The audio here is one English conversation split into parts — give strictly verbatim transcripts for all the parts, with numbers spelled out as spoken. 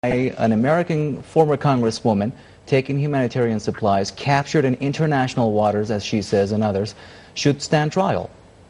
an American former congresswoman taking humanitarian supplies captured in international waters, as she says, and others, should stand trial?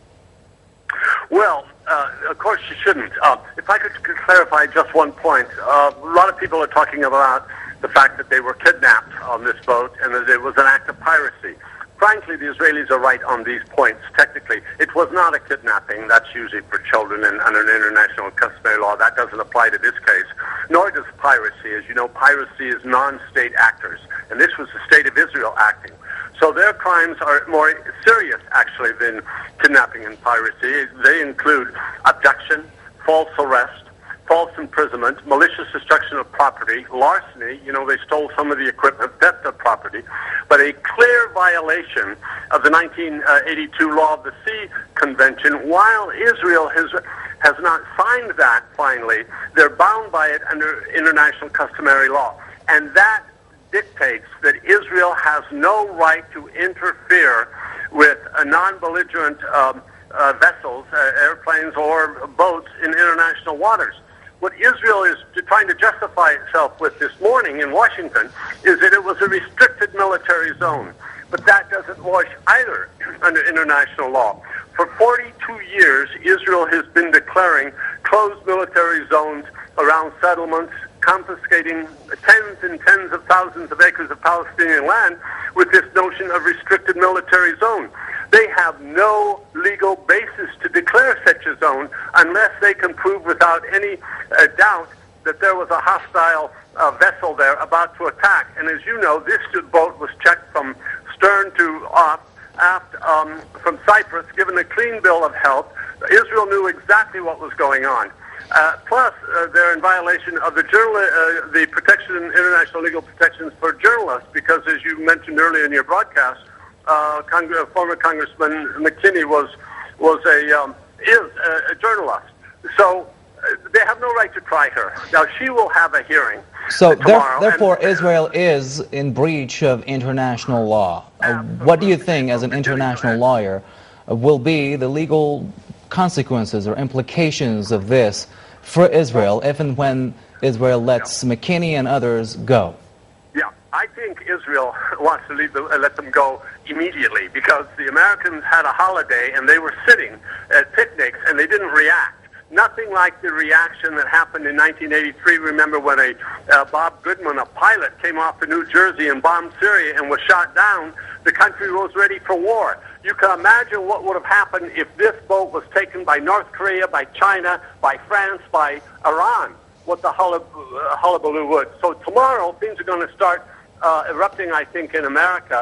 Well, uh, of course she shouldn't. Uh, if I could clarify just one point. Uh, a lot of people are talking about the fact that they were kidnapped on this boat and that it was an act of piracy. Frankly, the Israelis are right on these points. Technically, it was not a kidnapping. That's usually for children and under international and customary law. That doesn't apply to this case. Nor does piracy. As you know, piracy is non-state actors, and this was the state of Israel acting. So their crimes are more serious, actually, than kidnapping and piracy. They include abduction, false arrest, false imprisonment, malicious destruction of property, larceny, you know, they stole some of the equipment, theft of property, but a clear violation of the nineteen eighty-two Law of the Sea Convention. While Israel has has not signed that finally, they're bound by it under international customary law. And that dictates that Israel has no right to interfere with a non-belligerent um, uh, vessels, uh, airplanes or boats in international waters. What Israel is trying to justify itself with this morning in Washington is that it was a restricted military zone. But that doesn't wash either under international law. For forty-two years, Israel has been declaring closed military zones around settlements, confiscating tens and tens of thousands of acres of Palestinian land with this notion of restricted military zone. They have no legal basis to declare such a zone unless they can prove without any uh, doubt that there was a hostile uh, vessel there about to attack. And as you know, this boat was checked from stern to aft, aft um, from Cyprus, given a clean bill of health. Israel knew exactly what was going on. Uh, plus, uh, they're in violation of the journal, uh, the protection, international legal protections for journalists, because as you mentioned earlier in your broadcast, Uh, Cong- former Congressman McKinney was was a um, is a, a journalist, so uh, they have no right to try her. Now she will have a hearing. So uh, tomorrow, therefore, and, Israel is in breach of international law. Uh, what do you think, as an international lawyer, uh, will be the legal consequences or implications of this for Israel if and when Israel lets yeah. McKinney and others go? I think Israel wants to leave the, uh, let them go immediately, because the Americans had a holiday and they were sitting at picnics and they didn't react. Nothing like the reaction that happened in nineteen eighty-three. Remember when a uh, Bob Goodman, a pilot, came off to New Jersey and bombed Syria and was shot down? The country was ready for war. You can imagine what would have happened if this boat was taken by North Korea, by China, by France, by Iran. What the hullabaloo would. So tomorrow things are going to start Uh, erupting, I think, in America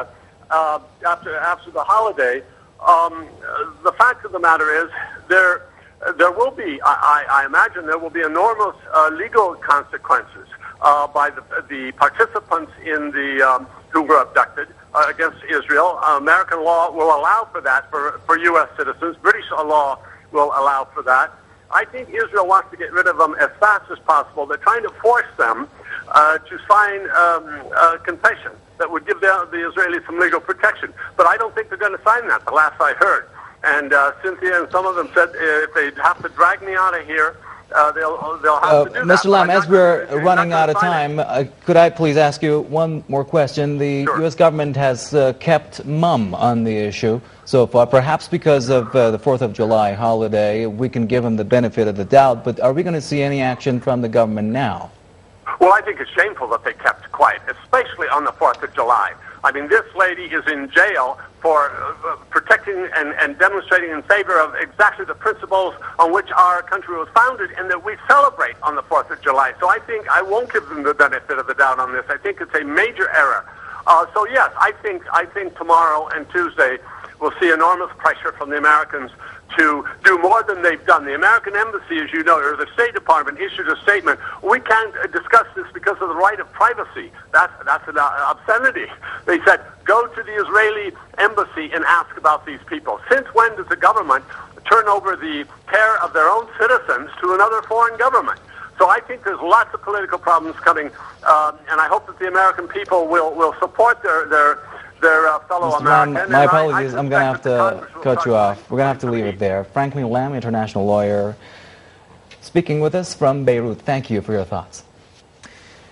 uh, after after the holiday. Um, the fact of the matter is, there there will be, I, I imagine, there will be enormous uh, legal consequences uh, by the the participants in the um, who were abducted uh, against Israel. Uh, American law will allow for that for for U S citizens. British law will allow for that. I think Israel wants to get rid of them as fast as possible. They're trying to force them Uh, to sign um, a confession that would give the, the Israelis some legal protection. But I don't think they're going to sign that, the last I heard. And uh, Cynthia and some of them said uh, if they have to drag me out of here, uh, they'll, they'll have uh, to do Mister that. Lam, as not, we're running out of time, uh, could I please ask you one more question? The sure. U S government has uh, kept mum on the issue so far, perhaps because of uh, the fourth of July holiday. We can give them the benefit of the doubt, but are we going to see any action from the government now? Well, I think it's shameful that they kept quiet, especially on the fourth of July. I mean, this lady is in jail for uh, protecting and, and demonstrating in favor of exactly the principles on which our country was founded and that we celebrate on the fourth of July. So I think I won't give them the benefit of the doubt on this. I think it's a major error. Uh, so, yes, I think I think tomorrow and Tuesday we'll see enormous pressure from the Americans to do more than they've done. The American Embassy, as you know, or the State Department issued a statement. We can't uh, discuss this because of the right of privacy. That's, that's an uh, obscenity. They said, go to the Israeli Embassy and ask about these people. Since when does the government turn over the care of their own citizens to another foreign government? So I think there's lots of political problems coming, um, and I hope that the American people will, will support their, their their uh, fellow Mister American. Lam, my apologies, I, I I'm going to have to cut you off. We're going to have to leave it there. Franklin Lam, international lawyer, speaking with us from Beirut. Thank you for your thoughts.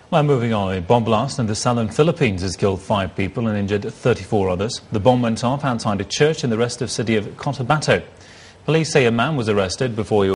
Well, moving on, a bomb blast in the southern Philippines has killed five people and injured thirty-four others. The bomb went off outside a church in the rest of the city of Cotabato. Police say a man was arrested before he